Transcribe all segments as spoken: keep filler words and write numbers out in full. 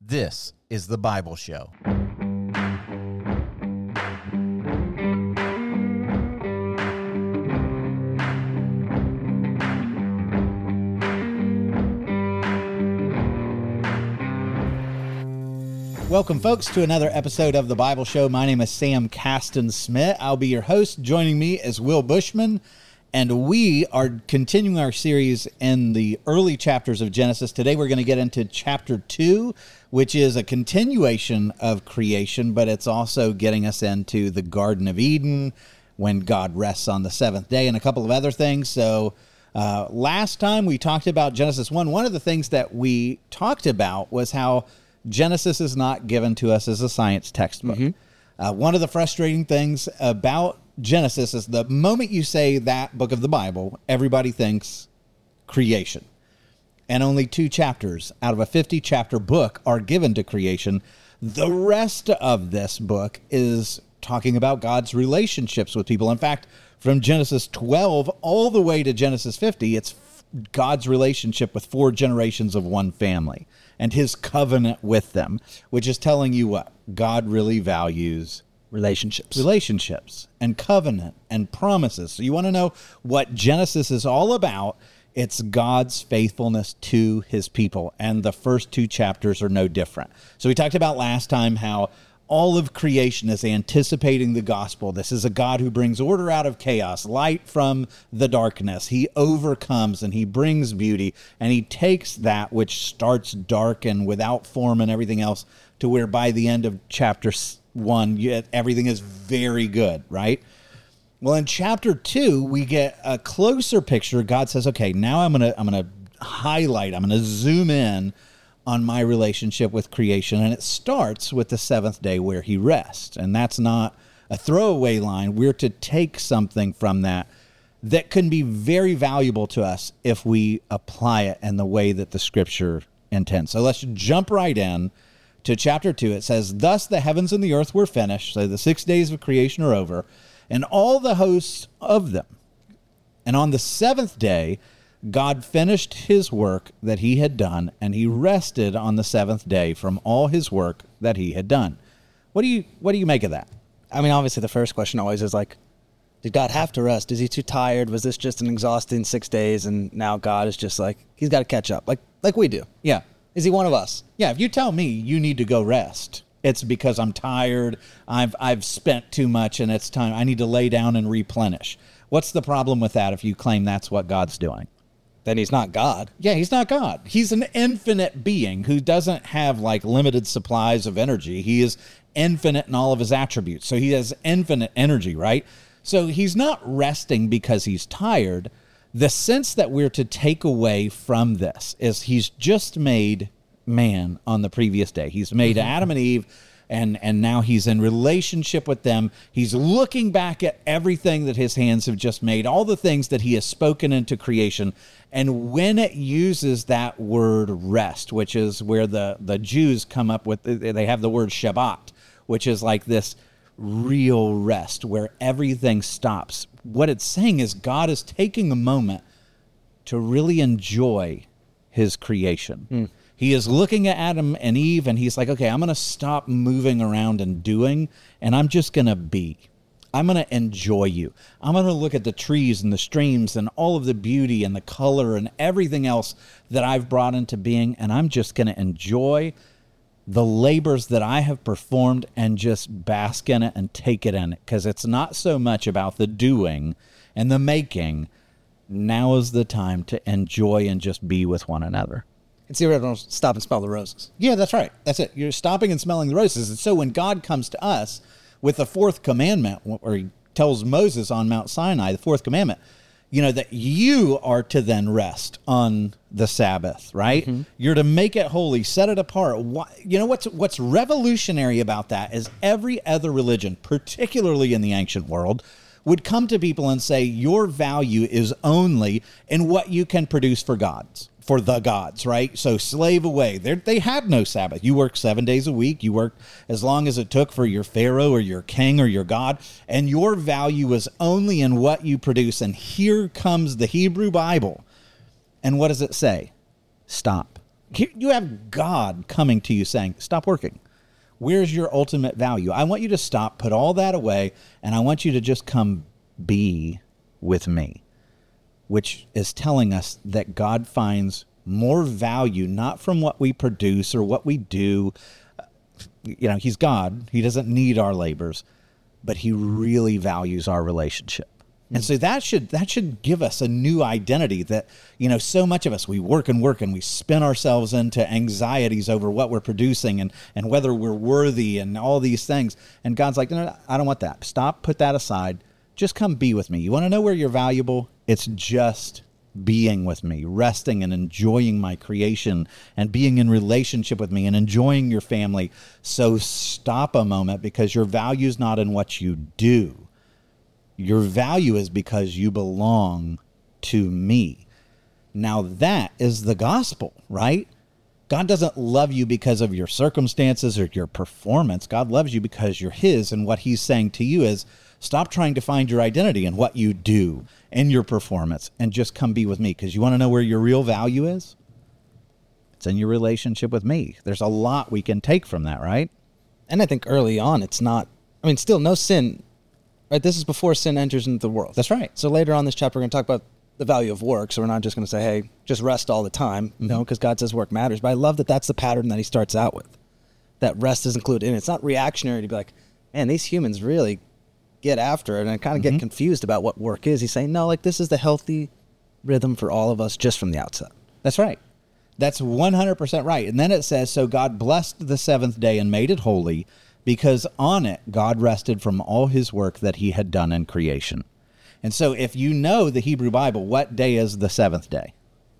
This is The Bible Show. Welcome, folks, to another episode of The Bible Show. My name is Sam Caston Smith. I'll be your host. Joining me is Will Bushman, and we are continuing our series in the early chapters of Genesis. Today we're going to get into chapter two, which is a continuation of creation, but it's also getting us into the Garden of Eden, when God rests on the seventh day, and a couple of other things. So uh, last time we talked about Genesis one. One of the things that we talked about was how Genesis is not given to us as a science textbook. Mm-hmm. Uh, one of the frustrating things about Genesis is the moment you say that book of the Bible, everybody thinks creation. And only two chapters out of a fifty-chapter book are given to creation. The rest of this book is talking about God's relationships with people. In fact, from Genesis twelve all the way to Genesis fifty, it's God's relationship with four generations of one family and his covenant with them, which is telling you what? God really values relationships. Relationships and covenant and promises. So you want to know what Genesis is all about? It's God's faithfulness to his people. And the first two chapters are no different. So we talked about last time how all of creation is anticipating the gospel. This is a God who brings order out of chaos, light from the darkness. He overcomes and he brings beauty, and he takes that which starts dark and without form and everything else to where by the end of chapter one, everything is very good, right? Well, in chapter two, we get a closer picture. God says, okay, now I'm going to I'm going to highlight, I'm going to zoom in on my relationship with creation. And it starts with the seventh day where he rests. And that's not a throwaway line. We're to take something from that that can be very valuable to us if we apply it in the way that the scripture intends. So let's jump right in to chapter two. It says, thus the heavens and the earth were finished. So the six days of creation are over, and all the hosts of them. And on the seventh day, God finished his work that he had done, and he rested on the seventh day from all his work that he had done. What do you what do you make of that? I mean, obviously the first question always is like, did God have to rest? Is he too tired? Was this just an exhausting six days and now God is just like, he's got to catch up, like like we do? Yeah. Is he one of us? Yeah, if you tell me you need to go rest, it's because I'm tired, I've I've spent too much, and it's time, I need to lay down and replenish. What's the problem with that if you claim that's what God's doing? Then he's not God. Yeah, he's not God. He's an infinite being who doesn't have like limited supplies of energy. He is infinite in all of his attributes. So he has infinite energy, right? So he's not resting because he's tired. The sense that we're to take away from this is he's just made man on the previous day. He's made mm-hmm. Adam and Eve, and and now he's in relationship with them. He's looking back at everything that his hands have just made, all the things that he has spoken into creation. And when it uses that word rest, which is where the, the Jews come up with, they have the word Shabbat, which is like this real rest where everything stops. What it's saying is God is taking a moment to really enjoy his creation. Mm. He is looking at Adam and Eve, and he's like, okay, I'm going to stop moving around and doing, and I'm just going to be. I'm going to enjoy you. I'm going to look at the trees and the streams and all of the beauty and the color and everything else that I've brought into being, and I'm just going to enjoy the labors that I have performed and just bask in it and take it in it, because it's not so much about the doing and the making. Now is the time to enjoy and just be with one another. It's the original stop and smell the roses. Yeah, that's right. That's it. You're stopping and smelling the roses. And so when God comes to us with the fourth commandment, or he tells Moses on Mount Sinai, the fourth commandment, you know, that you are to then rest on the Sabbath, right? Mm-hmm. You're to make it holy, set it apart. You know, what's what's revolutionary about that is every other religion, particularly in the ancient world, would come to people and say, your value is only in what you can produce for gods. For the gods, right? So slave away. They're, they had no Sabbath. You worked seven days a week. You worked as long as it took for your Pharaoh or your king or your God. And your value is only in what you produce. And here comes the Hebrew Bible. And what does it say? Stop. You have God coming to you saying, stop working. Where's your ultimate value? I want you to stop, put all that away, and I want you to just come be with me, which is telling us that God finds more value, not from what we produce or what we do. You know, he's God. He doesn't need our labors, but he really values our relationship. And so that should that should give us a new identity that, you know, so much of us, we work and work and we spin ourselves into anxieties over what we're producing and, and whether we're worthy and all these things. And God's like, no, no, I don't want that. Stop, put that aside. Just come be with me. You want to know where you're valuable? It's just being with me, resting and enjoying my creation and being in relationship with me and enjoying your family. So stop a moment, because your value is not in what you do. Your value is because you belong to me. Now that is the gospel, right? God doesn't love you because of your circumstances or your performance. God loves you because you're his. And what he's saying to you is, stop trying to find your identity in what you do and your performance, and just come be with me. Because you want to know where your real value is? It's in your relationship with me. There's a lot we can take from that, right? And I think early on, it's not, I mean, still no sin. Right, this is before sin enters into the world. That's right. So later on this chapter, we're going to talk about the value of work. So we're not just going to say, hey, just rest all the time. Mm-hmm. No, because God says work matters. But I love that that's the pattern that he starts out with. That rest is included in it. It's not reactionary to be like, man, these humans really get after it. And I kind of mm-hmm. get confused about what work is. He's saying, no, like this is the healthy rhythm for all of us just from the outset. That's right. That's one hundred percent right. And then it says, so God blessed the seventh day and made it holy, because on it, God rested from all his work that he had done in creation. And so if you know the Hebrew Bible, what day is the seventh day?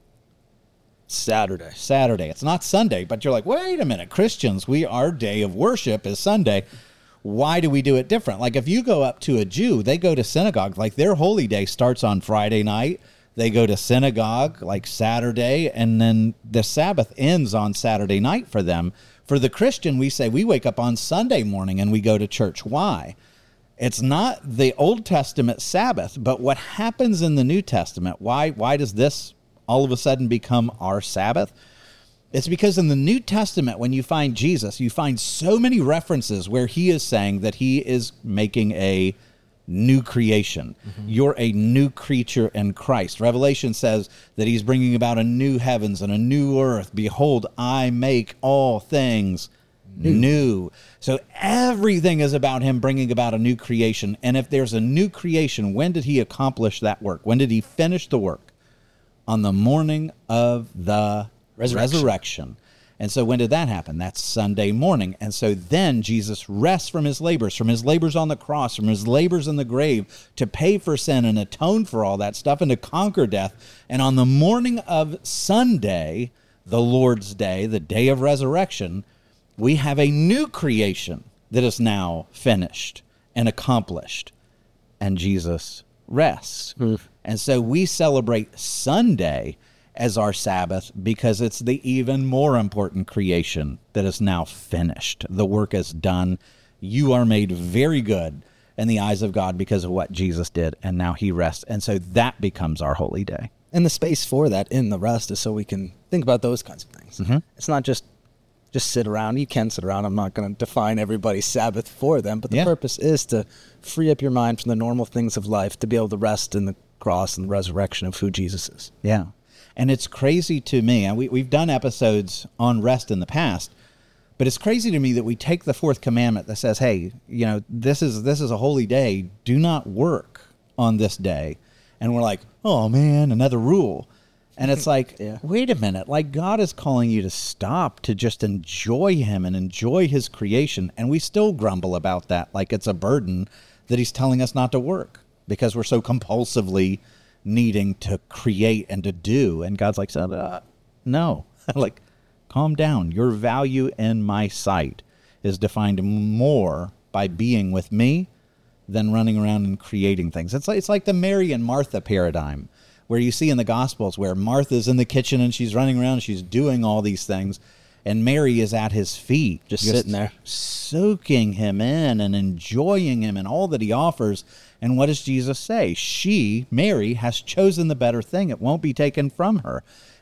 Saturday. Saturday. It's not Sunday, but you're like, wait a minute, Christians, we our day of worship is Sunday. Why do we do it different? Like if you go up to a Jew, they go to synagogue, like their holy day starts on Friday night. They go to synagogue like Saturday, and then the Sabbath ends on Saturday night for them. For the Christian, we say we wake up on Sunday morning and we go to church. Why? It's not the Old Testament Sabbath, but what happens in the New Testament. Why, why does this all of a sudden become our Sabbath? It's because in the New Testament, when you find Jesus, you find so many references where he is saying that he is making a new creation. Mm-hmm. You're a new creature in Christ. Revelation says that he's bringing about a new heavens and a new earth. Behold, I make all things new. new. So everything is about him bringing about a new creation. And if there's a new creation, when did he accomplish that work? When did he finish the work? On the morning of the resurrection. resurrection. And so when did that happen? That's Sunday morning. And so then Jesus rests from his labors, from his labors on the cross, from his labors in the grave, to pay for sin and atone for all that stuff and to conquer death. And on the morning of Sunday, the Lord's Day, the day of resurrection, we have a new creation that is now finished and accomplished. And Jesus rests. Mm. And so we celebrate Sunday as our Sabbath because it's the even more important creation that is now finished. The work is done. You are made very good in the eyes of God because of what Jesus did, and now he rests. And so that becomes our holy day. And the space for that in the rest is so we can think about those kinds of things. Mm-hmm. It's not just just sit around. You can sit around. I'm not going to define everybody's Sabbath for them, but the yeah. purpose is to free up your mind from the normal things of life to be able to rest in the cross and the resurrection of who Jesus is. Yeah. And it's crazy to me, and we, we've done episodes on rest in the past, but it's crazy to me that we take the fourth commandment that says, hey, you know, this is this is a holy day. Do not work on this day. And we're like, oh, man, another rule. And it's like, yeah. wait a minute, like God is calling you to stop, to just enjoy him and enjoy his creation. And we still grumble about that like it's a burden that he's telling us not to work because we're so compulsively needing to create and to do. And God's like, uh, no, like, calm down. Your value in my sight is defined more by being with me than running around and creating things. It's like, it's like the Mary and Martha paradigm where you see in the Gospels where Martha's in the kitchen and she's running around, she's doing all these things, and Mary is at his feet. Just, just sitting there. Soaking him in and enjoying him and all that he offers. And what does Jesus say? She, Mary, has chosen the better thing. It won't be taken from her.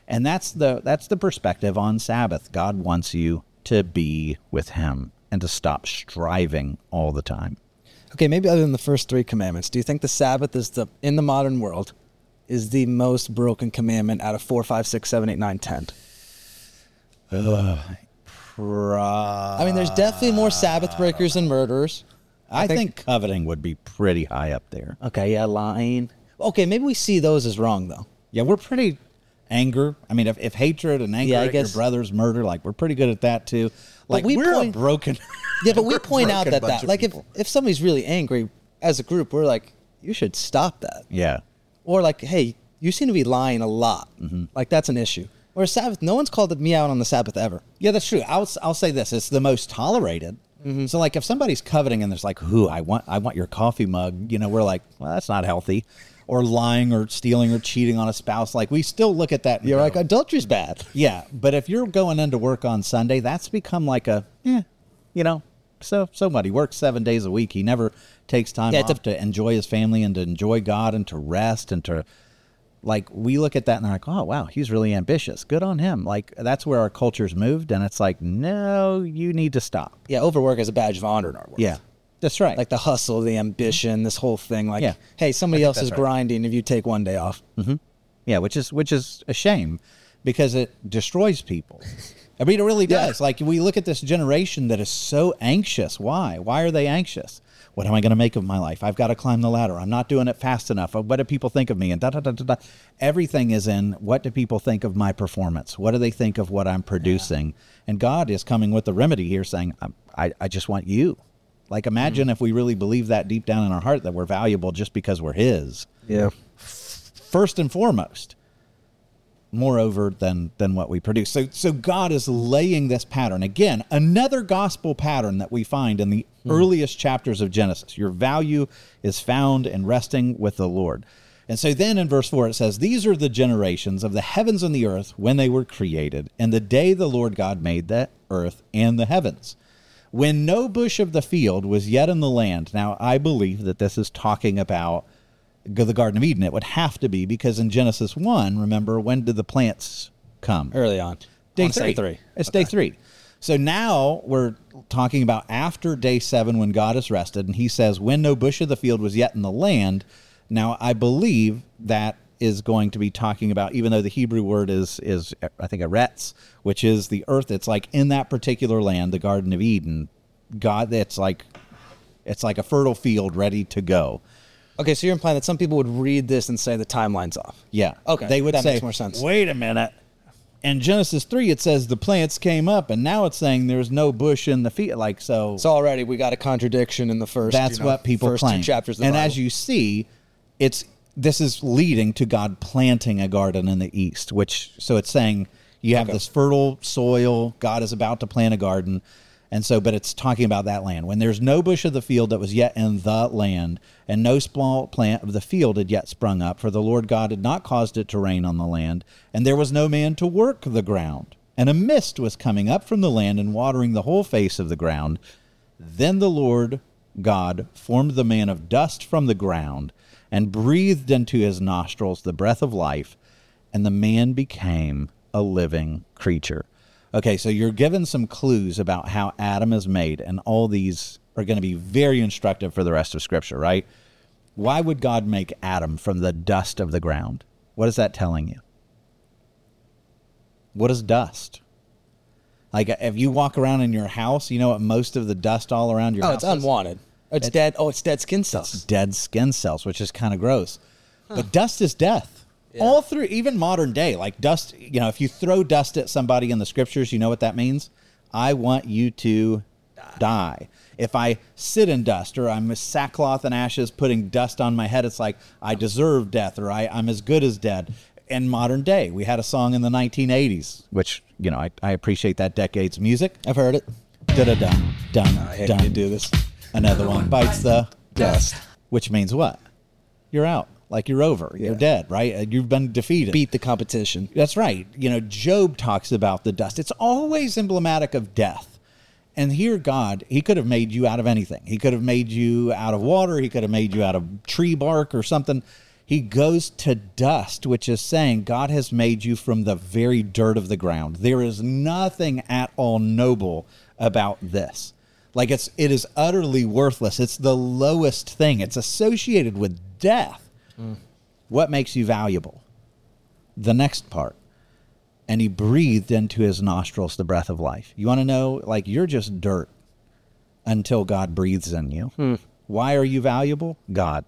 And that's the that's the perspective on Sabbath. God wants you to be with him and to stop striving all the time. Okay, maybe other than the first three commandments, do you think the Sabbath is the in the modern world is the most broken commandment out of four, five, six, seven, eight, nine, ten? Ugh. Pro- I mean, there's definitely more Sabbath breakers than murderers. I, I think, think coveting would be pretty high up there. Okay, yeah, lying. Okay, maybe we see those as wrong, though. Yeah, we're pretty anger. I mean, if, if hatred and anger yeah, I at guess, your brother's murder, like, we're pretty good at that, too. Like, we we're point, a broken... Yeah, but we point out that that, like, if, if somebody's really angry, as a group, we're like, you should stop that. Yeah. Or like, hey, you seem to be lying a lot. Mm-hmm. Like, that's an issue. Or Sabbath, no one's called me out on the Sabbath ever. Yeah, that's true. I'll I'll say this: it's the most tolerated. Mm-hmm. So, like, if somebody's coveting and there's like, "Ooh, I want I want your coffee mug," you know, we're like, "Well, that's not healthy," or lying or stealing or cheating on a spouse. Like, we still look at that. And you're go, like, adultery's bad. Yeah, but if you're going into work on Sunday, that's become like a, yeah, you know, so somebody works seven days a week. He never takes time yeah, off a- to enjoy his family and to enjoy God and to rest and to. Like, we look at that and they're like, oh, wow, he's really ambitious. Good on him. Like, that's where our culture's moved. And it's like, no, you need to stop. Yeah, overwork is a badge of honor in our world. Yeah, that's right. Like the hustle, the ambition, this whole thing. Like, yeah. hey, somebody else is right. grinding if you take one day off. Mm-hmm. Yeah, which is which is a shame because it destroys people. I mean, it really does. Yeah. Like, we look at this generation that is so anxious. Why? Why are they anxious? What am I going to make of my life? I've got to climb the ladder. I'm not doing it fast enough. What do people think of me? And da da da da da. Everything is in what do people think of my performance? What do they think of what I'm producing? Yeah. And God is coming with the remedy here saying, I, I, I just want you. Like, imagine mm-hmm. if we really believe that deep down in our heart that we're valuable just because we're his. Yeah. First and foremost. Moreover than than what we produce. So so God is laying this pattern. Again, another gospel pattern that we find in the mm. earliest chapters of Genesis. Your value is found in resting with the Lord. And so then in verse four it says, these are the generations of the heavens and the earth when they were created, and the day the Lord God made the earth and the heavens. When no bush of the field was yet in the land. Now, I believe that this is talking about the Garden of Eden. It would have to be because in Genesis one, remember, when did the plants come? Early on. Day on three. three. It's okay. day three. So now we're talking about after day seven when God has rested, and he says, when no bush of the field was yet in the land. Now, I believe that is going to be talking about, even though the Hebrew word is, is I think, eretz, which is the earth. It's like in that particular land, the Garden of Eden, God, it's like, it's like a fertile field ready to go. Okay, so you're implying that some people would read this and say the timeline's off. Yeah. Okay, they would that say, makes more sense. Wait a minute. In Genesis three, it says the plants came up, and now it's saying there's no bush in the field. Like, so. So already we got a contradiction in the first. That's you know, what people first claim. Two chapters of the and Bible. As you see, it's this is leading to God planting a garden in the east. Which so it's saying you have okay. this fertile soil. God is about to plant a garden. And so, but it's talking about that land. When there's no bush of the field that was yet in the land, and no small plant of the field had yet sprung up, for the Lord God had not caused it to rain on the land, and there was no man to work the ground. And a mist was coming up from the land and watering the whole face of the ground. Then the Lord God formed the man of dust from the ground, and breathed into his nostrils the breath of life, and the man became a living creature. Okay, so you're given some clues about how Adam is made, and all these are going to be very instructive for the rest of Scripture, right? Why would God make Adam from the dust of the ground? What is that telling you? What is dust? Like, if you walk around in your house, you know what most of the dust all around your oh, house it's is? unwanted. It's, it's dead. Oh, it's dead skin cells. It's dead skin cells, which is kind of gross. Huh. But dust is death. Yeah. All through, even modern day, like dust, you know, if you throw dust at somebody in the scriptures, you know what that means? I want you to die. die. If I sit in dust, or I'm sackcloth and ashes putting dust on my head, it's like I deserve death, or I, I'm as good as dead. In modern day, we had a song in the nineteen eighties, which, you know, I, I appreciate that decade's music. I've heard it. Da-da-dum, dum, I hate dum. to do this. Another one bites the dust. Which means what? You're out. Like, you're over. Yeah. You're dead, right? You've been defeated. Beat the competition. That's right. You know, Job talks about the dust. It's always emblematic of death. And here, God, he could have made you out of anything. He could have made you out of water. He could have made you out of tree bark or something. He goes to dust, which is saying God has made you from the very dirt of the ground. There is nothing at all noble about this. Like it's, it is utterly worthless. It's the lowest thing. It's associated with death. Mm. What makes you valuable? The next part. And he breathed into his nostrils the breath of life. You want to know, like, you're just dirt until God breathes in you. Mm. Why are you valuable? God.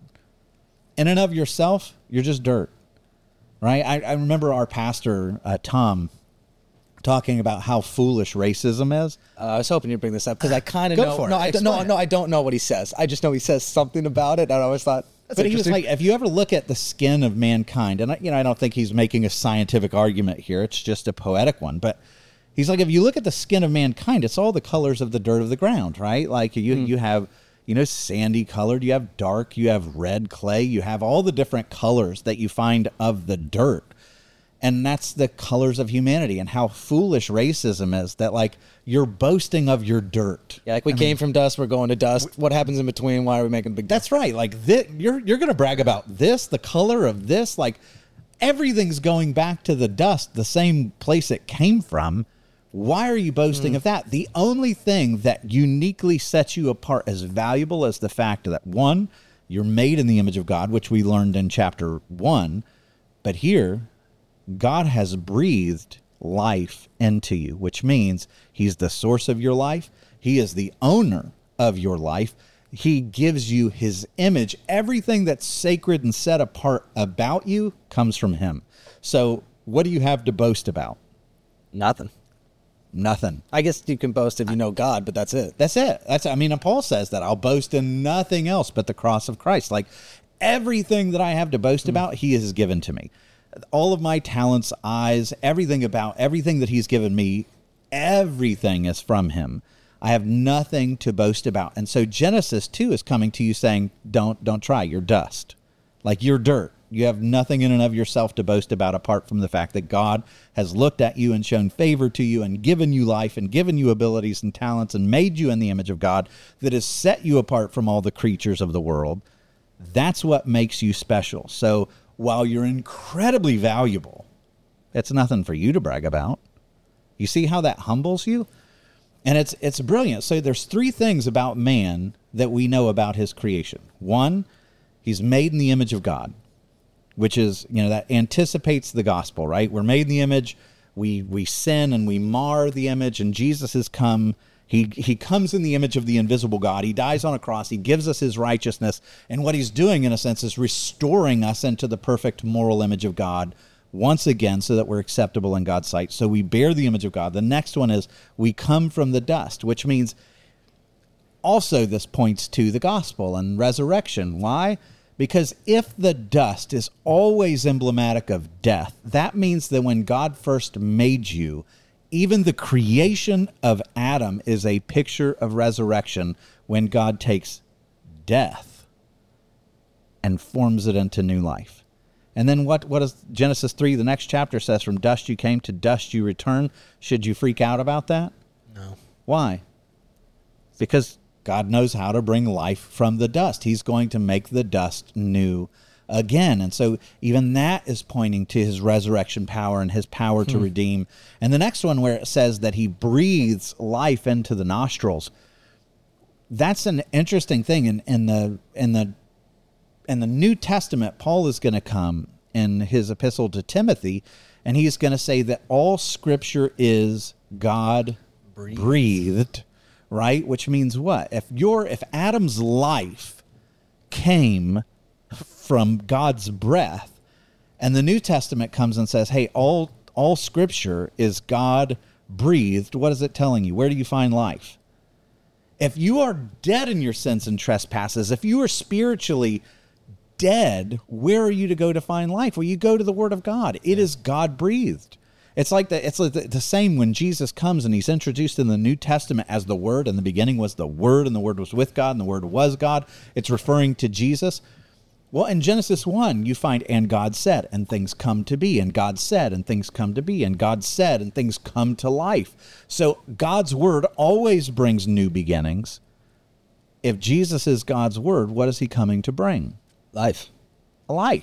In and of yourself, you're just dirt, right? I, I remember our pastor, uh, Tom, talking about how foolish racism is. Uh, I was hoping you'd bring this up because I kind of Go know. for it. No, I don't, no, Explain no, it. I don't know what he says. I just know he says something about it, and I always thought, that's But he was interesting. like, if you ever look at the skin of mankind, and I, you know, I don't think he's making a scientific argument here. It's just a poetic one. But he's like, if you look at the skin of mankind, it's all the colors of the dirt of the ground, right? Like you, mm. you have, you know, sandy colored, you have dark, you have red clay, you have all the different colors that you find of the dirt. And that's the colors of humanity, and how foolish racism is that, like, you're boasting of your dirt. Yeah, like we I came mean, from dust, we're going to dust. What happens in between? Why are we making a big deal? That's right. Like, this, you're you're going to brag about this, the color of this. Like, everything's going back to the dust, the same place it came from. Why are you boasting mm. of that? The only thing that uniquely sets you apart as valuable is the fact that, one, you're made in the image of God, which we learned in chapter one. But here, God has breathed life into you, which means he's the source of your life. He is the owner of your life. He gives you his image. Everything that's sacred and set apart about you comes from him. So what do you have to boast about? Nothing. Nothing. I guess you can boast if you know God, but that's it. That's it. That's, I mean, and Paul says that I'll boast in nothing else but the cross of Christ. Like, everything that I have to boast mm. about, he has given to me. All of my talents, eyes, everything about everything that he's given me, everything is from him. I have nothing to boast about. And so Genesis two is coming to you saying, don't, don't try. You're dust. Like, you're dirt. You have nothing in and of yourself to boast about apart from the fact that God has looked at you and shown favor to you and given you life and given you abilities and talents and made you in the image of God that has set you apart from all the creatures of the world. That's what makes you special. So while you're incredibly valuable, it's nothing for you to brag about. You see how that humbles you? And it's it's brilliant. So there's three things about man that we know about his creation. One, he's made in the image of God, which is, you know, that anticipates the gospel, right? We're made in the image. We we sin and we mar the image, and Jesus has come. He he comes in the image of the invisible God. He dies on a cross. He gives us his righteousness. And what he's doing, in a sense, is restoring us into the perfect moral image of God once again so that we're acceptable in God's sight. So we bear the image of God. The next one is we come from the dust, which means also this points to the gospel and resurrection. Why? Because if the dust is always emblematic of death, that means that when God first made you, even the creation of Adam is a picture of resurrection when God takes death and forms it into new life. And then what, what does Genesis three, the next chapter says, from dust you came, to dust you return. Should you freak out about that? No. Why? Because God knows how to bring life from the dust. He's going to make the dust new again. And so even that is pointing to his resurrection power and his power hmm. to redeem. And the next one, where it says that he breathes life into the nostrils, that's an interesting thing. In, in the in the in the New Testament, Paul is going to come in his epistle to Timothy, and he's going to say that all scripture is God breathed. breathed, right? Which means what? If your if Adam's life came from God's breath, and the New Testament comes and says, hey, all all scripture is God breathed, what is it telling you? Where do you find life? If you are dead in your sins and trespasses, if you are spiritually dead, where are you to go to find life? Well, you go to the Word of God. It is God breathed. It's like the, it's like the, the same when Jesus comes and he's introduced in the New Testament as the Word. In the beginning was the Word, and the Word was with God, and the Word was God. It's referring to Jesus. Well, in Genesis one, you find, and God said, and things come to be, and God said, and things come to be, and God said, and things come to life. So God's Word always brings new beginnings. If Jesus is God's Word, what is he coming to bring? Life. Life.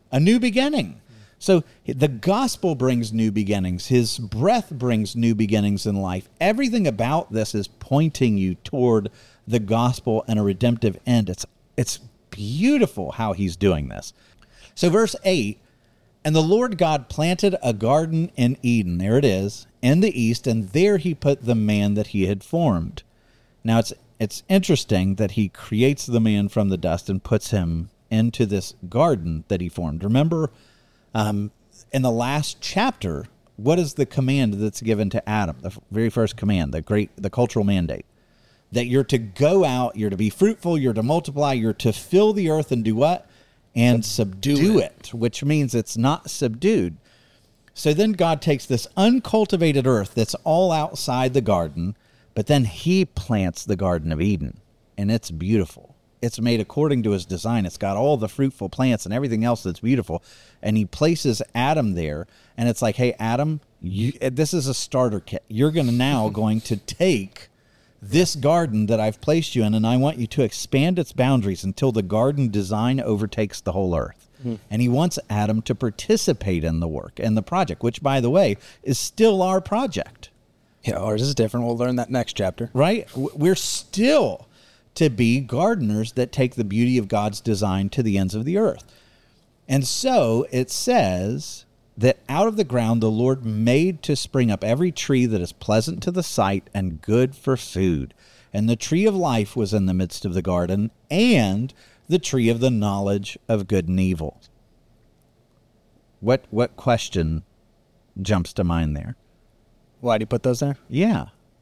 a new beginning. So the gospel brings new beginnings. His breath brings new beginnings in life. Everything about this is pointing you toward the gospel and a redemptive end. It's it's beautiful how he's doing this. So verse eight, and the Lord God planted a garden in Eden, there it is, in the east, and there he put the man that he had formed. Now it's it's interesting that he creates the man from the dust and puts him into this garden that he formed. Remember, Um, in the last chapter, what is the command that's given to Adam? The very first command, the great, the cultural mandate, that you're to go out, you're to be fruitful, you're to multiply, you're to fill the earth and do what? And subdue, subdue it. it, which means it's not subdued. So then God takes this uncultivated earth that's all outside the garden, but then he plants the Garden of Eden, and it's beautiful. It's made according to his design. It's got all the fruitful plants and everything else that's beautiful. And he places Adam there. And it's like, hey, Adam, you, this is a starter kit. You're going to now going to take this garden that I've placed you in, and I want you to expand its boundaries until the garden design overtakes the whole earth. Mm-hmm. And he wants Adam to participate in the work and the project, which, by the way, is still our project. Yeah, ours is different. We'll learn that next chapter. Right? We're still to be gardeners that take the beauty of God's design to the ends of the earth. And so it says that out of the ground the Lord made to spring up every tree that is pleasant to the sight and good for food. And the tree of life was in the midst of the garden, and the tree of the knowledge of good and evil. What what question jumps to mind there? Why do you put those there? Yeah.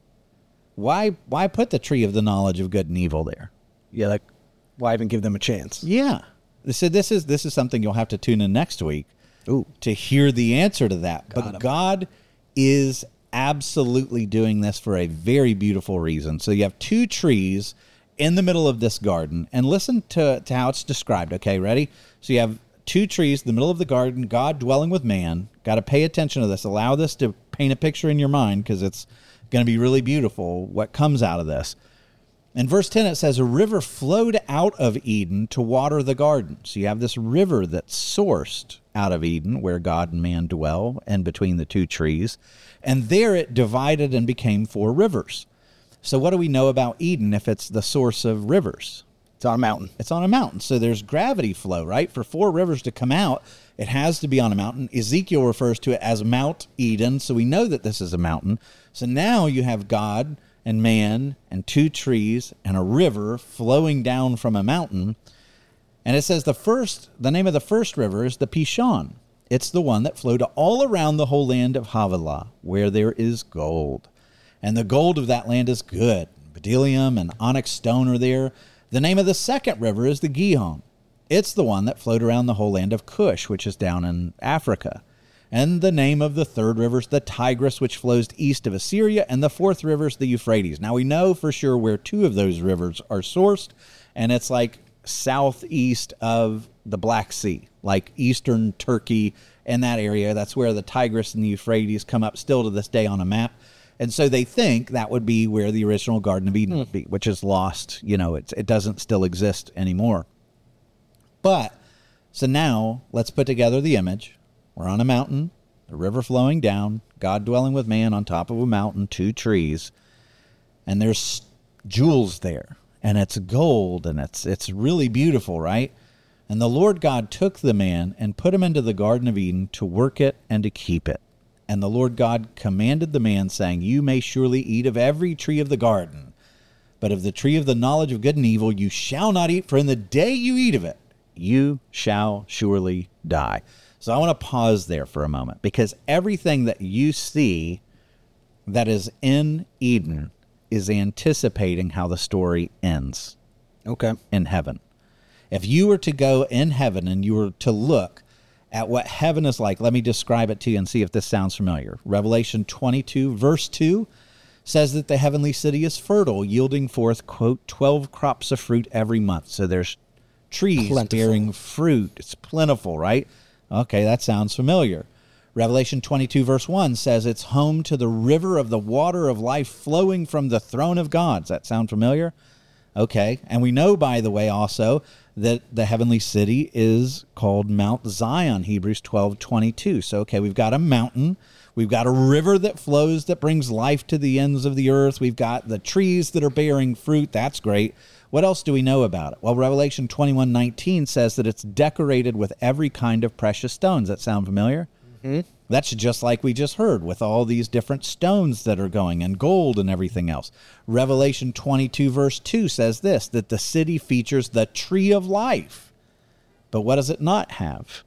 Why why put the tree of the knowledge of good and evil there? Yeah, like, why even give them a chance? Yeah. So this is this is something you'll have to tune in next week Ooh. to hear the answer to that. Got but him. God is absolutely doing this for a very beautiful reason. So you have two trees in the middle of this garden, and listen to, to how it's described. Okay, ready? So you have two trees in the middle of the garden, God dwelling with man. Got to pay attention to this. Allow this to paint a picture in your mind, because it's going to be really beautiful what comes out of this. In verse ten, it says, a river flowed out of Eden to water the garden. So you have this river that's sourced out of Eden, where God and man dwell, and between the two trees. And there it divided and became four rivers. So what do we know about Eden if it's the source of rivers? It's on a mountain. It's on a mountain. So there's gravity flow, right? For four rivers to come out, it has to be on a mountain. Ezekiel refers to it as Mount Eden, so we know that this is a mountain. So now you have God and man and two trees and a river flowing down from a mountain. And it says the first, the name of the first river is the Pishon. It's the one that flowed all around the whole land of Havilah, where there is gold. And the gold of that land is good. Bdellium and onyx stone are there. The name of the second river is the Gihon. It's the one that flowed around the whole land of Cush, which is down in Africa. And the name of the third river is the Tigris, which flows east of Assyria. And the fourth river is the Euphrates. Now we know for sure where two of those rivers are sourced, and it's like southeast of the Black Sea, like eastern Turkey and that area. That's where the Tigris and the Euphrates come up still to this day on a map. And so they think that would be where the original Garden of Eden mm. would be, which is lost. You know, it's, it doesn't still exist anymore. But, so now let's put together the image. We're on a mountain, the river flowing down, God dwelling with man on top of a mountain, two trees, and there's jewels there, and it's gold, and it's it's really beautiful, right? And the Lord God took the man and put him into the Garden of Eden to work it and to keep it. And the Lord God commanded the man, saying, you may surely eat of every tree of the garden, but of the tree of the knowledge of good and evil you shall not eat, for in the day you eat of it, you shall surely die. So I want to pause there for a moment, because everything that you see that is in Eden is anticipating how the story ends. Okay. In heaven. If you were to go in heaven and you were to look at what heaven is like, let me describe it to you and see if this sounds familiar. Revelation twenty-two, verse two says that the heavenly city is fertile, yielding forth, quote, twelve crops of fruit every month. So there's trees plentiful. Bearing fruit. It's plentiful, right? Okay, that sounds familiar. Revelation twenty-two, verse one says it's home to the river of the water of life flowing from the throne of God. Does that sound familiar? Okay, and we know, by the way, also, that the heavenly city is called Mount Zion, Hebrews twelve twenty-two. So, okay, we've got a mountain. We've got a river that flows that brings life to the ends of the earth. We've got the trees that are bearing fruit. That's great. What else do we know about it? Well, Revelation twenty-one nineteen says that it's decorated with every kind of precious stones. That sound familiar? Mm-hmm. That's just like we just heard with all these different stones that are going and gold and everything else. Revelation twenty-two verse two says this, that the city features the tree of life. But what does it not have?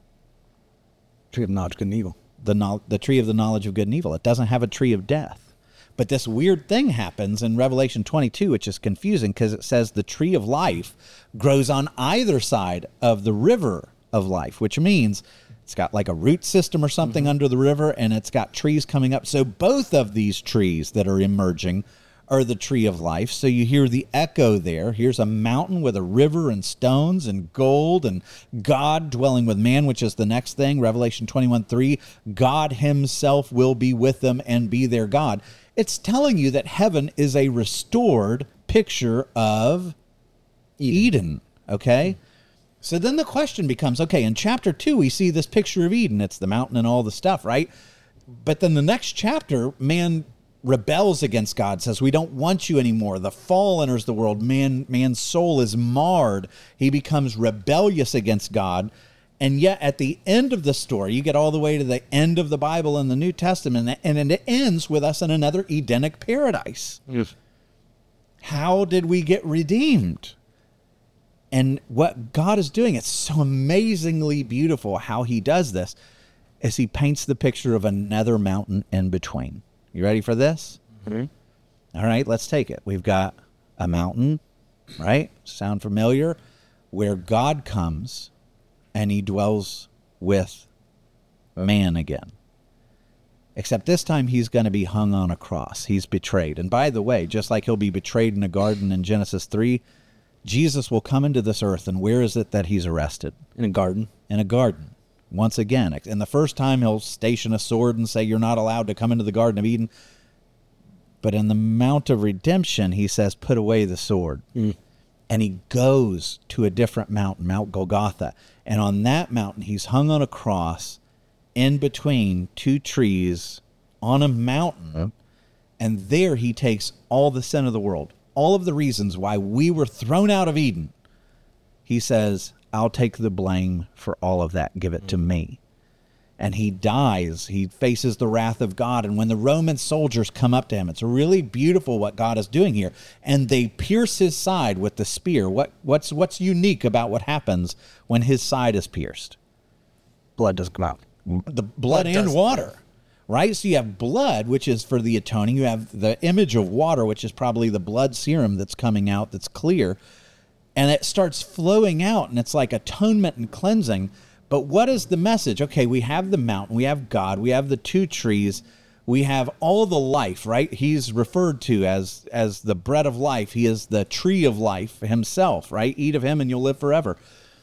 Tree of knowledge, good and evil. The, no, the tree of the knowledge of good and evil. It doesn't have a tree of death. But this weird thing happens in Revelation twenty-two, which is confusing because it says the tree of life grows on either side of the river of life, which means it's got like a root system or something mm-hmm. under the river, and it's got trees coming up. So both of these trees that are emerging are the tree of life. So you hear the echo there. Here's a mountain with a river and stones and gold and God dwelling with man, which is the next thing. Revelation twenty-one three, God himself will be with them and be their God. It's telling you that heaven is a restored picture of Eden, Eden okay? So then the question becomes, okay, in chapter two, we see this picture of Eden. It's the mountain and all the stuff, right? But then the next chapter, man rebels against God, says, we don't want you anymore. The fall enters the world. Man, man's soul is marred. He becomes rebellious against God. And yet at the end of the story, you get all the way to the end of the Bible in the New Testament, and it ends with us in another Edenic paradise. Yes. How did we get redeemed? And what God is doing, it's so amazingly beautiful how he does this, is he paints the picture of another mountain in between. You ready for this? Mm-hmm. All right, let's take it. We've got a mountain, right? Sound familiar? Where God comes and he dwells with man again. Except this time he's going to be hung on a cross. He's betrayed. And by the way, just like he'll be betrayed in a garden in Genesis three, Jesus will come into this earth, and where is it that he's arrested? In a garden. In a garden, once again. And the first time he'll station a sword and say, you're not allowed to come into the Garden of Eden. But in the Mount of Redemption, he says, put away the sword. Mm. And he goes to a different mountain, Mount Golgotha. And on that mountain, he's hung on a cross in between two trees on a mountain. Mm. And there he takes all the sin of the world. All of the reasons why we were thrown out of Eden, he says, I'll take the blame for all of that. Give it to me. And he dies. He faces the wrath of God. And when the Roman soldiers come up to him, it's really beautiful what God is doing here. And they pierce his side with the spear. What, what's, what's unique about what happens when his side is pierced? Blood does come out. The blood, blood and water. Right? So you have blood, which is for the atoning. You have the image of water, which is probably the blood serum that's coming out that's clear. And it starts flowing out, and it's like atonement and cleansing. But what is the message? Okay, we have the mountain, we have God, we have the two trees, we have all the life, right? He's referred to as, as the bread of life. He is the tree of life himself, right? Eat of him and you'll live forever.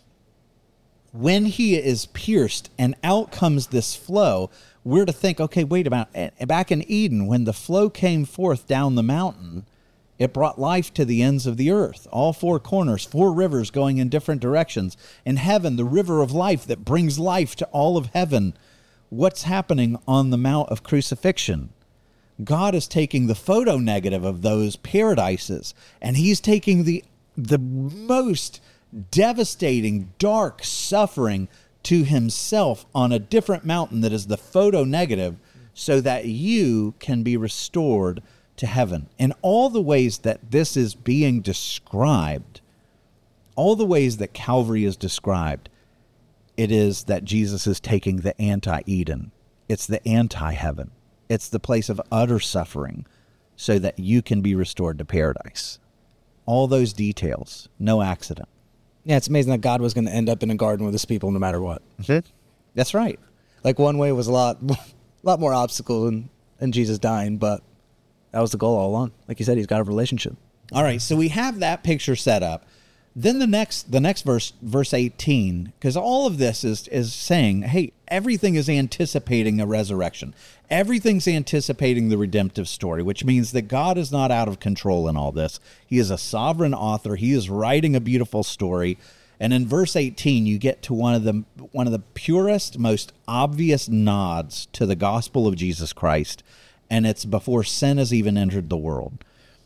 When he is pierced and out comes this flow, we're to think, okay, wait a minute. Back in Eden, when the flow came forth down the mountain, it brought life to the ends of the earth. All four corners, four rivers going in different directions. In heaven, the river of life that brings life to all of heaven. What's happening on the Mount of Crucifixion? God is taking the photo negative of those paradises, and he's taking the, the most devastating, dark suffering to himself on a different mountain that is the photo negative, so that you can be restored to heaven. In all the ways that this is being described, all the ways that Calvary is described, it is that Jesus is taking the anti-Eden. It's the anti-heaven. It's the place of utter suffering so that you can be restored to paradise. All those details, no accident. Yeah, it's amazing that God was going to end up in a garden with his people no matter what. Mm-hmm. That's right. Like one way was a lot, a lot more obstacle in, in Jesus dying, but that was the goal all along. Like you said, he's got a relationship. All right, so we have that picture set up. Then the next the next verse, verse eighteen, because all of this is, is saying, hey, everything is anticipating a resurrection. Everything's anticipating the redemptive story, which means that God is not out of control in all this. He is a sovereign author. He is writing a beautiful story. And in verse eighteen, you get to one of the one of the purest, most obvious nods to the gospel of Jesus Christ, and it's before sin has even entered the world.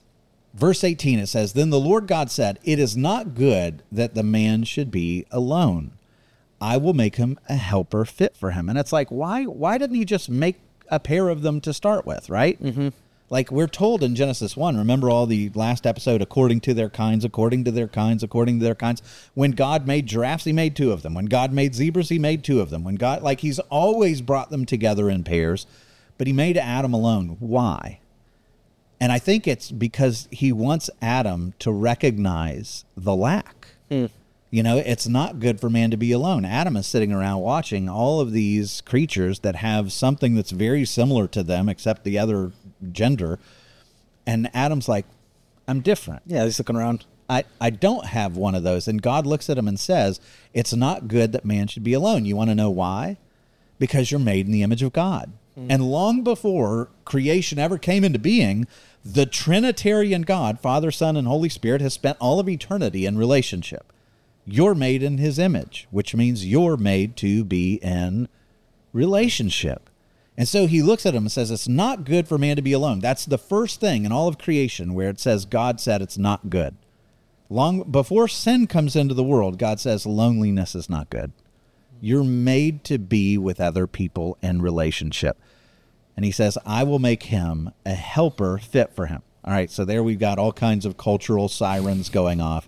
Verse eighteen, it says, "Then the Lord God said, it is not good that the man should be alone. I will make him a helper fit for him." And it's like, why why didn't he just make a pair of them to start with, right? Mm-hmm. Like we're told in Genesis one, remember all the last episode, according to their kinds, according to their kinds, according to their kinds. When God made giraffes, he made two of them. When God made zebras, he made two of them. When God, like he's always brought them together in pairs, but he made Adam alone. Why? And I think it's because he wants Adam to recognize the lack. Mm. You know, it's not good for man to be alone. Adam is sitting around watching all of these creatures that have something that's very similar to them, except the other gender. And Adam's like, I'm different. Yeah, he's looking around. I, I don't have one of those. And God looks at him and says, it's not good that man should be alone. You want to know why? Because you're made in the image of God. Mm. And long before creation ever came into being, the Trinitarian God, Father, Son, and Holy Spirit, has spent all of eternity in relationship. You're made in his image, which means you're made to be in relationship. And so he looks at him and says, it's not good for man to be alone. That's the first thing in all of creation where it says God said it's not good. Long before sin comes into the world, God says loneliness is not good. You're made to be with other people in relationship. And he says, I will make him a helper fit for him. All right, so there we've got all kinds of cultural sirens going off.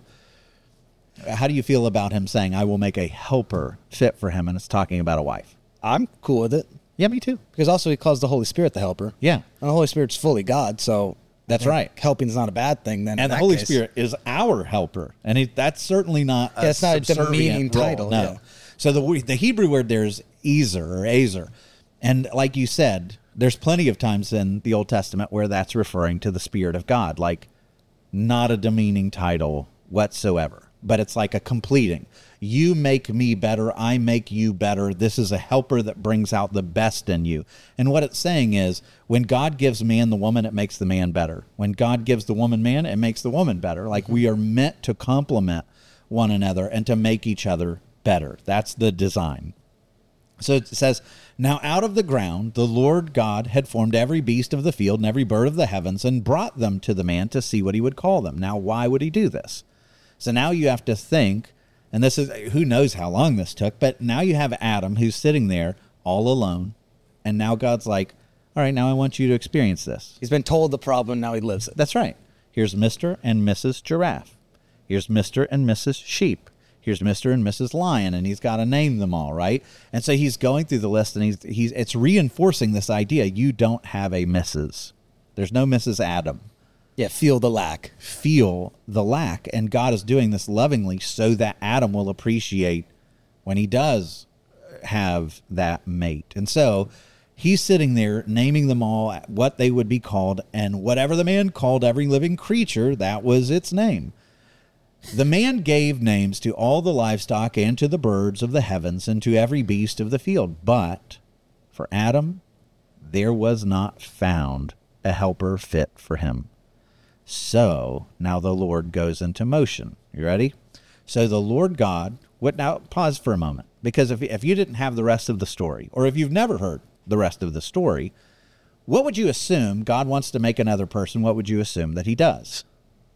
How do you feel about him saying, I will make a helper fit for him, and it's talking about a wife? I'm cool with it. Yeah, me too. Because also he calls the Holy Spirit the helper. Yeah. And the Holy Spirit's fully God, so that's right. Helping is not a bad thing then. And the Holy case. Spirit is our helper. And he, that's certainly not a yeah, it's not a demeaning role. title. No. Yeah. So the the Hebrew word there is ezer or azer. And like you said, there's plenty of times in the Old Testament where that's referring to the Spirit of God, like not a demeaning title whatsoever, but it's like a completing. You make me better, I make you better. This is a helper that brings out the best in you. And what it's saying is, when God gives man the woman, it makes the man better. When God gives the woman man, it makes the woman better. Like we are meant to complement one another and to make each other better. That's the design. So it says, now out of the ground, the Lord God had formed every beast of the field and every bird of the heavens and brought them to the man to see what he would call them. Now, why would he do this? So now you have to think, and this is, who knows how long this took, but now you have Adam who's sitting there all alone. And now God's like, all right, now I want you to experience this. He's been told the problem, now he lives it. That's right. Here's Mister and Missus Giraffe. Here's Mister and Missus Sheep. Here's Mister and Missus Lion, and he's got to name them all, right? And so he's going through the list, and he's he's it's reinforcing this idea. You don't have a Missus There's no Missus Adam. Yeah, feel the lack. Feel the lack. And God is doing this lovingly so that Adam will appreciate when he does have that mate. And so he's sitting there naming them all what they would be called, and whatever the man called every living creature, that was its name. The man gave names to all the livestock and to the birds of the heavens and to every beast of the field. But for Adam, there was not found a helper fit for him. So now the Lord goes into motion. You ready? So the Lord God would now pause for a moment, because if, if you didn't have the rest of the story, or if you've never heard the rest of the story, what would you assume? God wants to make another person. What would you assume that he does?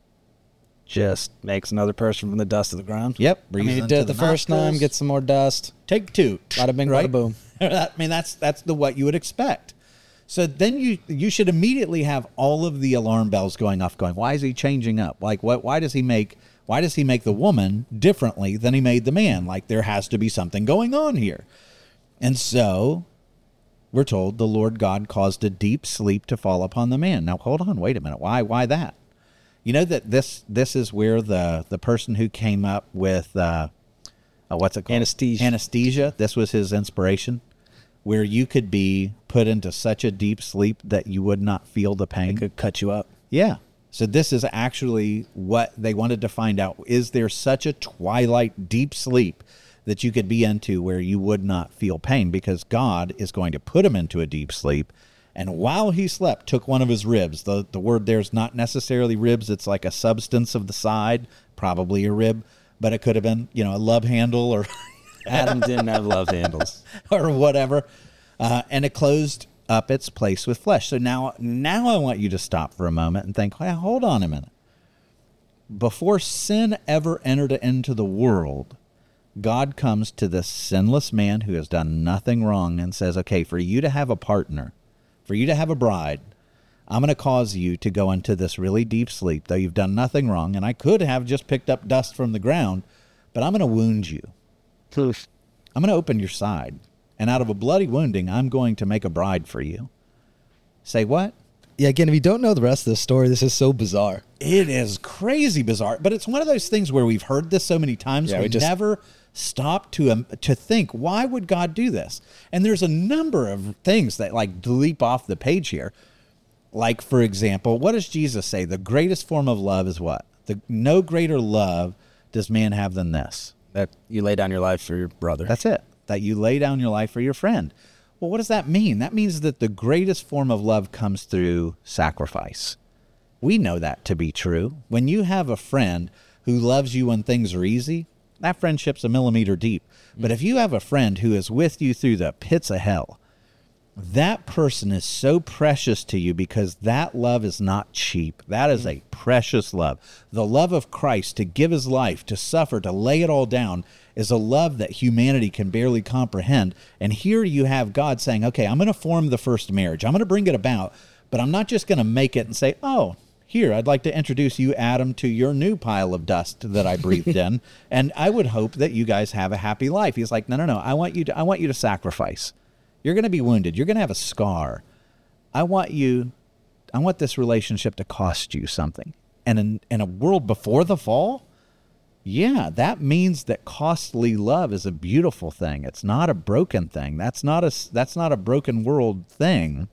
Just makes another person from the dust of the ground. Yep. I mean, he did it the, the first time, get some more dust. Take two. Bada bing, right? Bada boom. I mean, that's that's the what you would expect. So then you you should immediately have all of the alarm bells going off, going, why is he changing up? Like, what? Why does he make why does he make the woman differently than he made the man? Like, there has to be something going on here. And so we're told the Lord God caused a deep sleep to fall upon the man. Now, hold on, wait a minute. Why? Why that? You know that this this is where the, the person who came up with, uh, uh, what's it called? Anesthesia. Anesthesia. This was his inspiration, where you could be put into such a deep sleep that you would not feel the pain. It could cut you up. Yeah. So this is actually what they wanted to find out. Is there such a twilight deep sleep that you could be into where you would not feel pain? Because God is going to put him into a deep sleep. And while he slept, took one of his ribs. The the word there is not necessarily ribs. It's like a substance of the side, probably a rib. but it could have been, you know, a love handle or Adam didn't have love handles. or whatever. Uh, and it closed up its place with flesh. So now, now I want you to stop for a moment and think, hey, hold on a minute. Before sin ever entered into the world, God comes to this sinless man who has done nothing wrong and says, okay, for you to have a partner, for you to have a bride, I'm going to cause you to go into this really deep sleep, though you've done nothing wrong, and I could have just picked up dust from the ground, but I'm going to wound you. Poof. I'm going to open your side, and out of a bloody wounding, I'm going to make a bride for you. Say what? Yeah, again, if you don't know the rest of the story, this is so bizarre. It is crazy bizarre, but it's one of those things where we've heard this so many times, Yeah, we, we just- never stop to um, to think, why would God do this? And there's a number of things that like leap off the page here. Like, for example, what does Jesus say? The greatest form of love is what? The no greater love does man have than this. That you lay down your life for your brother. That's it. That you lay down your life for your friend. Well, what does that mean? That means that the greatest form of love comes through sacrifice. We know that to be true. When you have a friend who loves you when things are easy, that friendship's a millimeter deep. But if you have a friend who is with you through the pits of hell, that person is so precious to you because that love is not cheap. That is a precious love. The love of Christ to give his life, to suffer, to lay it all down is a love that humanity can barely comprehend. And here you have God saying, okay, I'm going to form the first marriage. I'm going to bring it about, but I'm not just going to make it and say, oh, here, I'd like to introduce you, Adam, to your new pile of dust that I breathed in. And I would hope that you guys have a happy life. He's like, no, no, no. I want you to, I want you to sacrifice. You're going to be wounded. You're going to have a scar. I want you, I want this relationship to cost you something. And in, in a world before the fall, yeah, that means that costly love is a beautiful thing. It's not a broken thing. That's not a, that's not a broken world thing.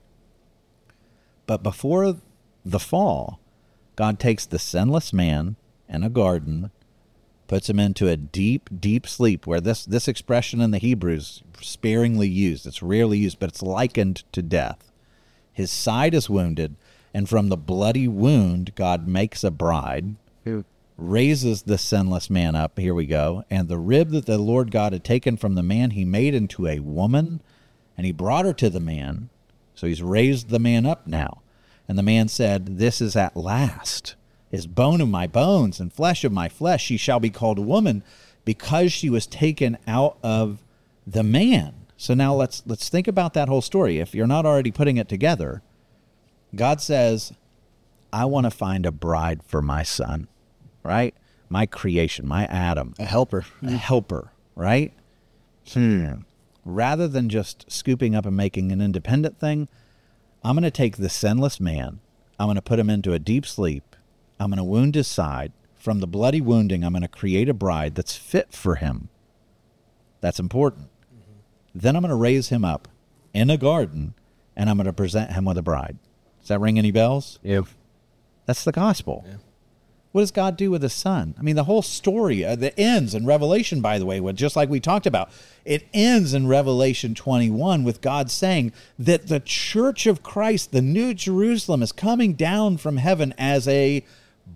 But before the fall, God takes the sinless man in a garden, puts him into a deep, deep sleep, where this, this expression in the Hebrew is sparingly used. It's rarely used, but it's likened to death. His side is wounded, and from the bloody wound, God makes a bride, Who? raises the sinless man up. Here we go. And the rib that the Lord God had taken from the man, he made into a woman, and he brought her to the man. So he's raised the man up now. And the man said, this is at last, is bone of my bones and flesh of my flesh. She shall be called a woman because she was taken out of the man. So now let's let's think about that whole story. If you're not already putting it together, God says, I want to find a bride for my son, right? My creation, my Adam. A helper. A helper, right? Hmm. Rather than just scooping up and making an independent thing, I'm going to take the sinless man. I'm going to put him into a deep sleep. I'm going to wound his side. From the bloody wounding, I'm going to create a bride that's fit for him. That's important. Mm-hmm. Then I'm going to raise him up in a garden, and I'm going to present him with a bride. Does that ring any bells? Yeah. That's the gospel. Yeah. What does God do with his son? I mean, the whole story uh, that ends in Revelation, by the way, with, just like we talked about, it ends in Revelation twenty-one with God saying that the church of Christ, the New Jerusalem, is coming down from heaven as a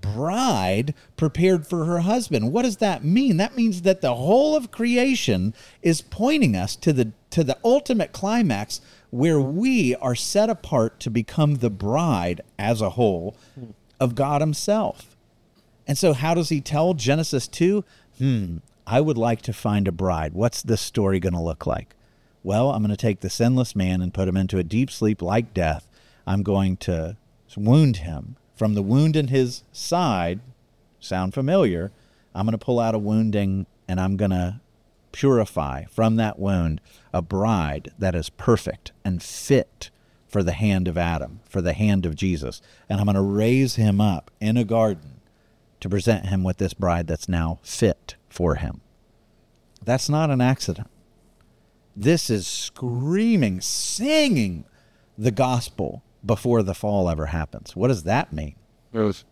bride prepared for her husband. What does that mean? That means that the whole of creation is pointing us to the to the ultimate climax where we are set apart to become the bride as a whole of God himself. And so how does he tell? Genesis two, hmm, I would like to find a bride. What's this story going to look like? Well, I'm going to take the sinless man and put him into a deep sleep like death. I'm going to wound him. From the wound in his side, sound familiar, I'm going to pull out a wounding, and I'm going to purify from that wound a bride that is perfect and fit for the hand of Adam, for the hand of Jesus. And I'm going to raise him up in a garden to present him with this bride that's now fit for him. That's not an accident. This is screaming, singing the gospel before the fall ever happens. What does that mean? Rose.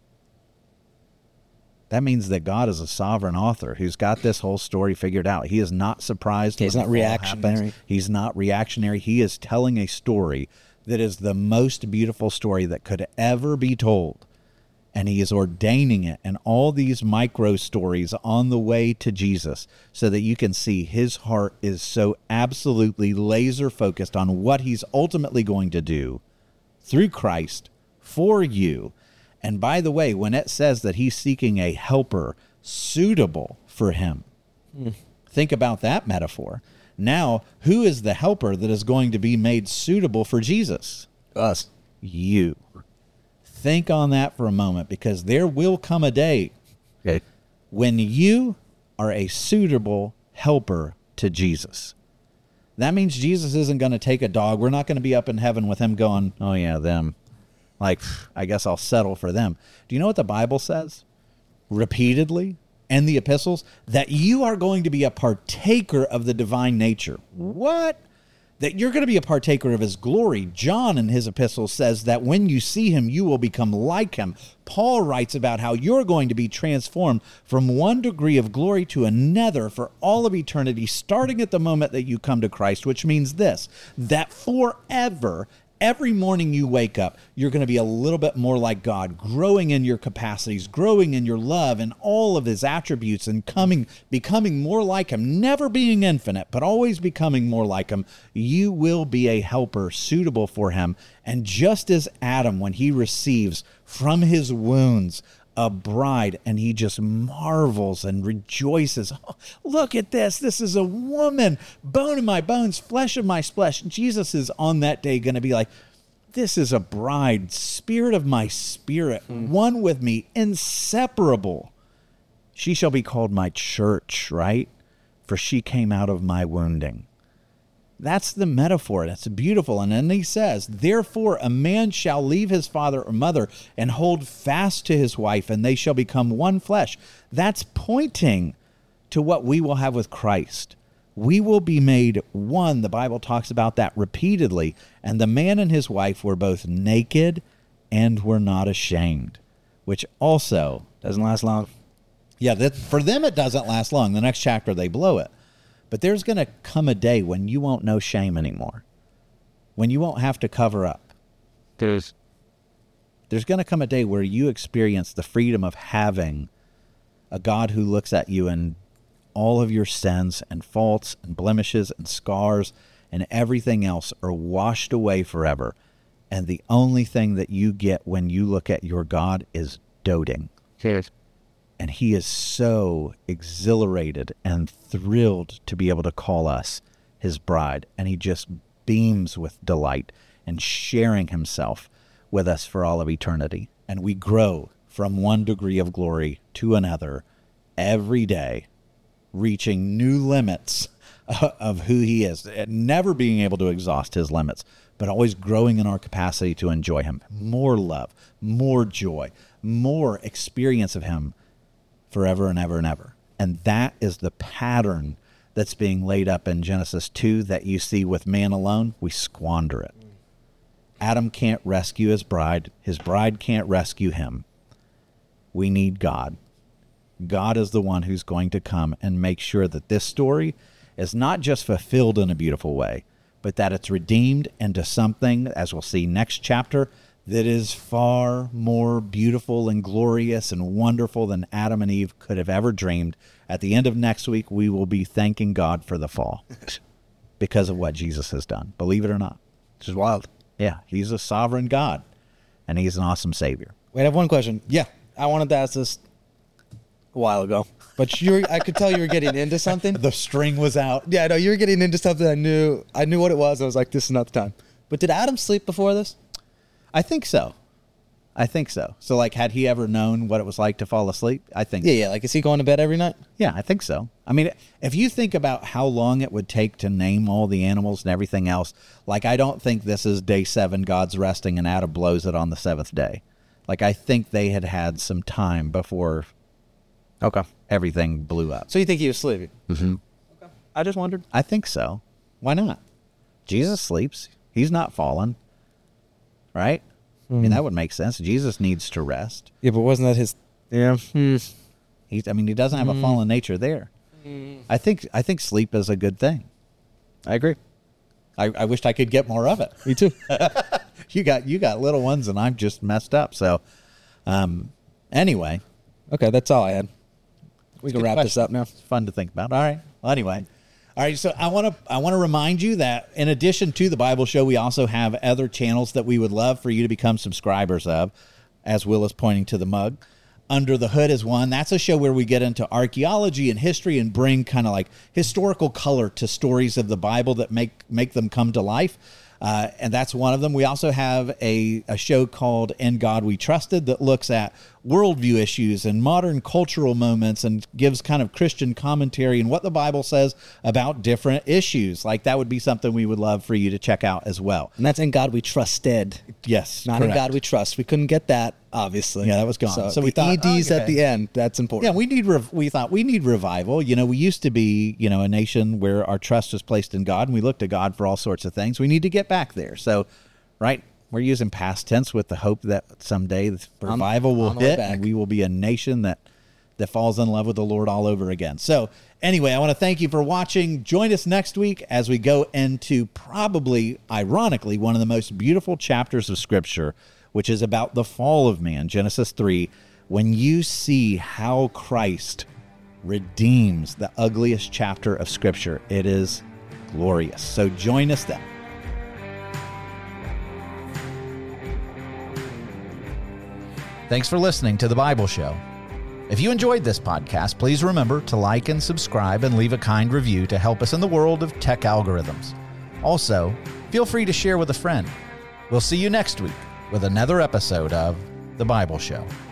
That means that God is a sovereign author who's got this whole story figured out. He is not surprised. He's when not the fall reactionary. happens. He's not reactionary. He is telling a story that is the most beautiful story that could ever be told. And he is ordaining it and all these micro stories on the way to Jesus so that you can see his heart is so absolutely laser focused on what he's ultimately going to do through Christ for you. And by the way, when it says that he's seeking a helper suitable for him, mm. think about that metaphor. Now, who is the helper that is going to be made suitable for Jesus? Us. You. Think on that for a moment, because there will come a day okay. when you are a suitable helper to Jesus. That means Jesus isn't going to take a dog. We're not going to be up in heaven with him going, oh yeah, them. Like, I guess I'll settle for them. Do you know what the Bible says? Repeatedly in the epistles, that you are going to be a partaker of the divine nature. What? That you're going to be a partaker of his glory. John in his epistle says that when you see him, you will become like him. Paul writes about how you're going to be transformed from one degree of glory to another for all of eternity, starting at the moment that you come to Christ, which means this, that forever, every morning you wake up, you're going to be a little bit more like God, growing in your capacities, growing in your love and all of his attributes, and coming, becoming more like him, never being infinite, but always becoming more like him. You will be a helper suitable for him. And just as Adam, when he receives from his wounds a bride, and he just marvels and rejoices. Oh, look at this. This is a woman, bone of my bones, flesh of my flesh. Jesus is on that day going to be like, this is a bride, spirit of my spirit, mm. one with me, inseparable. She shall be called my church, right? For she came out of my wounding. That's the metaphor. That's beautiful. And then he says, therefore a man shall leave his father or mother and hold fast to his wife, and they shall become one flesh. That's pointing to what we will have with Christ. We will be made one. The Bible talks about that repeatedly. And the man and his wife were both naked and were not ashamed, which also doesn't last long. Yeah, that, for them it doesn't last long. The next chapter they blow it. But there's going to come a day when you won't know shame anymore, when you won't have to cover up. There's, there's going to come a day where you experience the freedom of having a God who looks at you and all of your sins and faults and blemishes and scars and everything else are washed away forever. And the only thing that you get when you look at your God is doting. Cheers. And he is so exhilarated and thrilled to be able to call us his bride. And he just beams with delight and sharing himself with us for all of eternity. And we grow from one degree of glory to another every day, reaching new limits of who he is, and never being able to exhaust his limits, but always growing in our capacity to enjoy him. More love, more joy, more experience of him forever and ever and ever. And that is the pattern that's being laid up in Genesis two that you see with man alone. We squander it. Adam can't rescue his bride. His bride can't rescue him. We need God. God is the one who's going to come and make sure that this story is not just fulfilled in a beautiful way, but that it's redeemed into something, as we'll see next chapter, that is far more beautiful and glorious and wonderful than Adam and Eve could have ever dreamed. At the end of next week, we will be thanking God for the fall because of what Jesus has done. Believe it or not. Which is wild. Yeah, he's a sovereign God, and he's an awesome Savior. Wait, I have one question. Yeah. I wanted to ask this a while ago, but you I could tell you were getting into something. The string was out. Yeah, I know. You were getting into something I knew. I knew what it was. I was like, this is not the time. But did Adam sleep before this? I think so. I think so. So, like, had he ever known what it was like to fall asleep? I think Yeah, yeah. Like, is he going to bed every night? Yeah, I think so. I mean, if you think about how long it would take to name all the animals and everything else, like, I don't think this is day seven, God's resting, and Adam blows it on the seventh day. Like, I think they had had some time before Okay. everything blew up. So you think he was sleeping? Mm-hmm. Okay. I just wondered. I think so. Why not? Jesus sleeps. He's not fallen. Right? Mm. I mean, that would make sense. Jesus needs to rest. Yeah, but wasn't that his... Yeah. Mm. He's, I mean, he doesn't have mm. a fallen nature there. Mm. I think I think sleep is a good thing. I agree. I, I wished I could get more of it. Me too. you got you got little ones, and I'm just messed up. So, um, Anyway. Okay, that's all I had. We can Good wrap question. this up now. It's fun to think about. All right. Well, anyway. All right, so I want to I want to remind you that in addition to the Bible Show, we also have other channels that we would love for you to become subscribers of, as Will is pointing to the mug. Under the Hood is one. That's a show where we get into archaeology and history and bring kind of like historical color to stories of the Bible that make make them come to life. Uh, and that's one of them. We also have a, a show called In God We Trusted that looks at worldview issues and modern cultural moments and gives kind of Christian commentary and what the Bible says about different issues. Like that would be something we would love for you to check out as well. And that's In God We Trusted. Yes, Not correct. In God We Trust. We couldn't get that, obviously. Yeah, that was gone. So, So the we thought, E Ds oh, okay. at the end, that's important. Yeah, we need. Rev- we thought we need revival. You know, we used to be, you know, a nation where our trust was placed in God, and we looked to God for all sorts of things. We need to get back there. So, right, we're using past tense with the hope that someday the revival will on the way hit, back. and we will be a nation that that falls in love with the Lord all over again. So, anyway, I want to thank you for watching. Join us next week as we go into probably, ironically, one of the most beautiful chapters of Scripture, which is about the fall of man, Genesis three. When you see how Christ redeems the ugliest chapter of Scripture, it is glorious. So join us then. Thanks for listening to The Bible Show. If you enjoyed this podcast, please remember to like and subscribe and leave a kind review to help us in the world of tech algorithms. Also, feel free to share with a friend. We'll see you next week with another episode of The Bible Show.